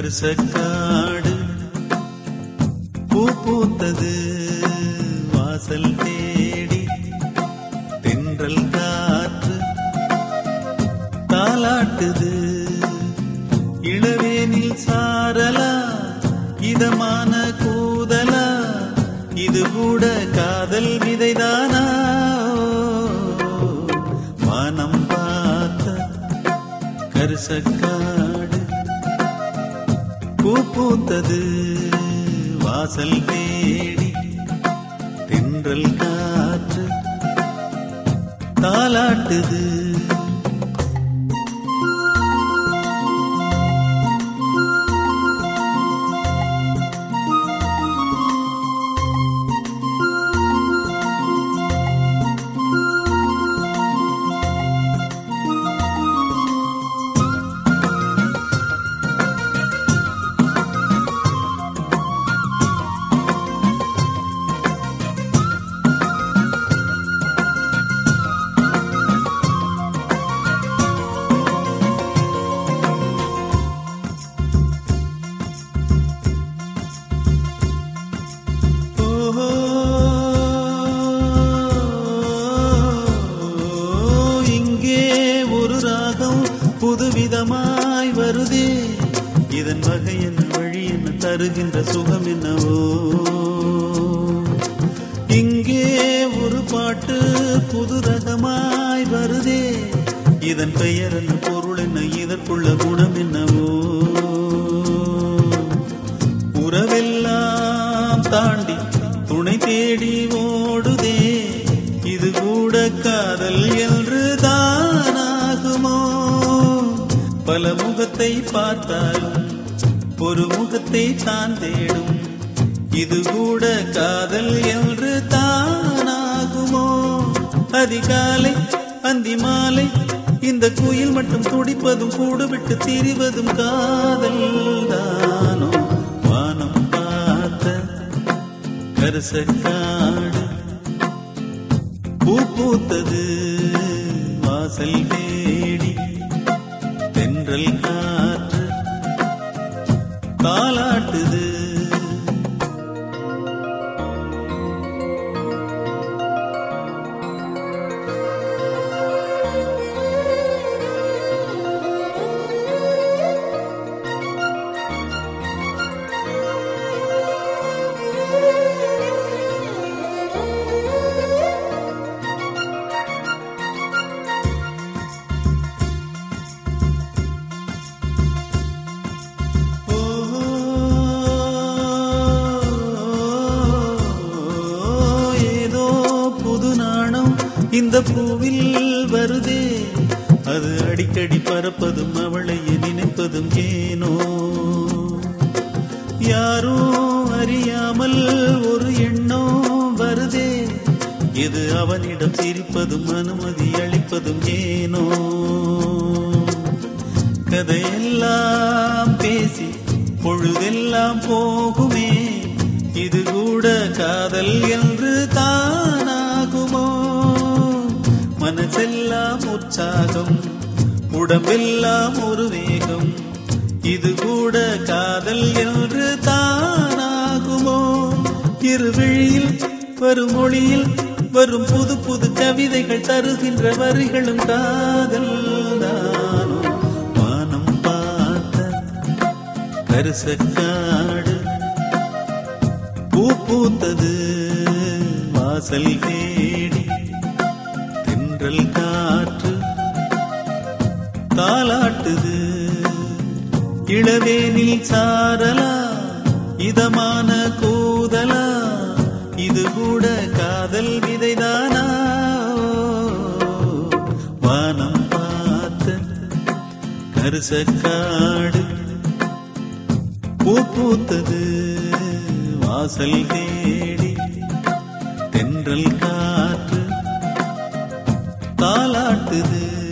கருசக்காடு பூ பூத்தது வாசல் தேடி தென்றல் காற்று தாலாட்டுது இளவேனில் சாரலா இதமான கூதலா இது கூட காதல் விதைதானா வானம் பார்த்த கருசக்காடு பூ பூத்தது வாசல் தேடி தென்றல் காற்று தாலாட்டுது புதுவிதமாய் வருதே இதன் வகை என்ன வழி என்ன தருகின்ற சுகம் என்னவோ இங்கே ஒரு பாட்டு புது ரகமாய் வருதே இதன் பெயர் என்ன பொருள் என்ன இதற்குள்ள குணம் என்னவோ உறவெல்லாம் தாண்டி துணை தேடி ஓடுதே இது கூட காதல் என்று தானாகுமோ பல முகத்தை பார்த்தாலும் ஒரு முகத்தை தான் தேடும் இது கூட காதல் என்று தானாகுமோ அதிகாலை அந்தி மாலை இந்த குயில் மட்டும் துடிப்பதும் கூடு விட்டு திரிவதும் காதல் தானோ வானம் பார்த்த கருசக்காடு பூ பூத்தது வாசல் தேடி தென்றல் காற்று தாலாட்டுது இந்த பூவில் வருதே அது அடிக்கடி பறப்பதும் அவளையே நினைப்பதும் ஏனோ யாரோ அறியாமல் ஒரு எண்ணம் வருதே இது அவனிடம் சிரிப்பதும் அனுமதி அளிப்பதும் ஏனோ கதையெல்லாம் பேசி பொழுதெல்லாம் போகுமே இது கூட காதல் என்று தானாகுமோ மனசெல்லாம் உற்சாகம் உடம்பெல்லாம் ஒரு வேகம் இது கூட காதல் என்று தானாகுமோ இருவிழியில் வரும் மொழியில் வரும் புது புது கவிதைகள் தருகின்ற வரிகளும் காதல் தானோ வானம் பார்த்த கருசக்காடு பூ பூத்தது வாசல் தேடி தென்றல் காற்று தாலாட்டுது இளவேனில் சாரலா இதமான கூதலா இது கூட காதல் விதைதானா வானம் பார்த்த கருசக்காடு பூ பூத்தது வாசல் தேடி தென்றல் காற்று தாலாட்டுது